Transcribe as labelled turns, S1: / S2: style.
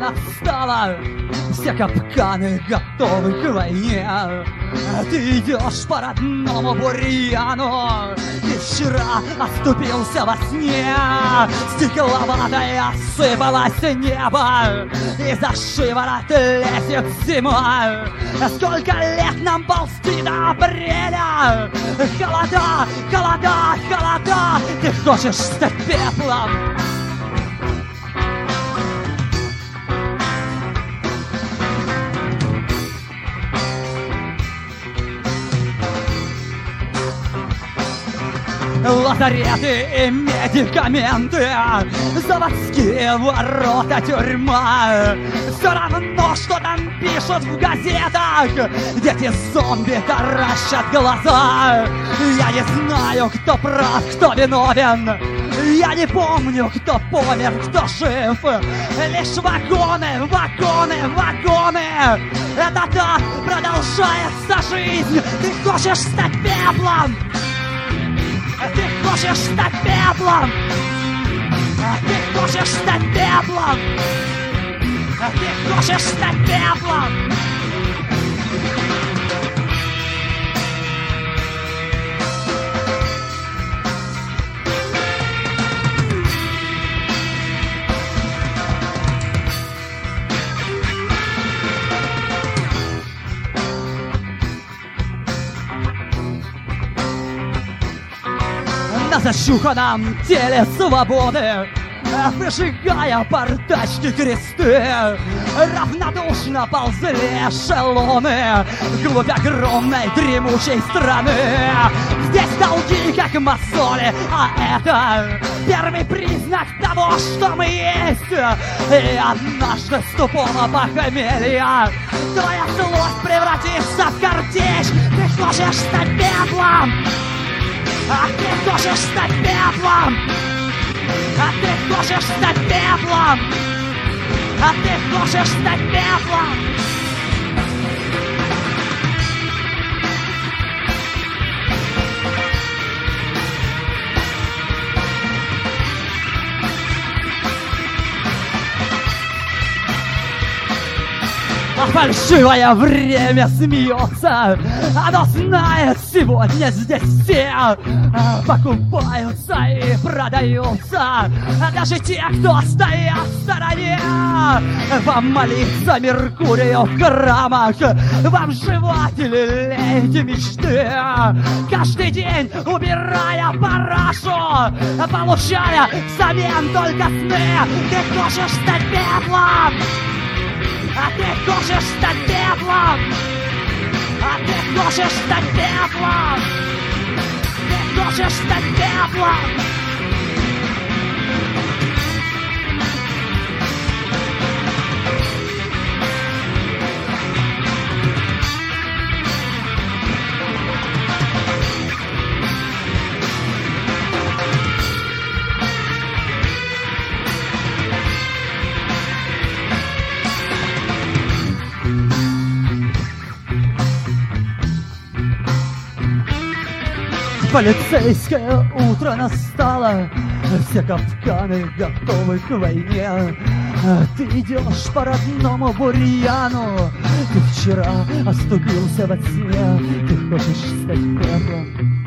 S1: настало, все капканы готовы к войне. Ты идешь по родному бурьяну, ты вчера оступился во сне. Стекловатое осыпалось небо, и за шиворот лезет зима. Сколько лет нам ползти до апреля? Холода, холода, холода, ты хочешь стать пеплом. Лазареты и медикаменты, заводские ворота, тюрьма. Все равно, что там пишут в газетах, дети зомби таращат глаза. Я не знаю, кто прав, кто виновен. Я не помню, кто помер, кто жив. Лишь вагоны, вагоны, вагоны. Это так продолжается жизнь. Ты хочешь стать пеплом. Ты хочешь стать пеплом! Ты хочешь стать пеплом! Ты хочешь стать пеплом! На зашуханном теле свободы, выжигая портачки кресты, равнодушно ползли эшелоны вглубь огромной дремучей страны. Здесь долги, как мозоли, а это первый признак того, что мы есть. И однажды с тупого похмелья твоя злость превратится в картечь. Ты хочешь стать пеплом! А ты хочешь стать пеплом! А ты хочешь стать пеплом! А ты хочешь стать пеплом! А фальшивое время смеется. Оно знает, сегодня здесь все покупаются и продаются. Даже те, кто стоят в стороне. Вам молиться Меркурию в храмах, вам жевать или леять мечты. Каждый день убирая парашу, получая взамен только сны. Ты хочешь стать пеплом! А ты хочешь стать пеплом! А ты хочешь стать пеплом! Ты хочешь стать пеплом! Полицейское утро настало, все капканы готовы к войне. Ты идешь по родному бурьяну, ты вчера оступился во сне. Ты хочешь стать пеплом.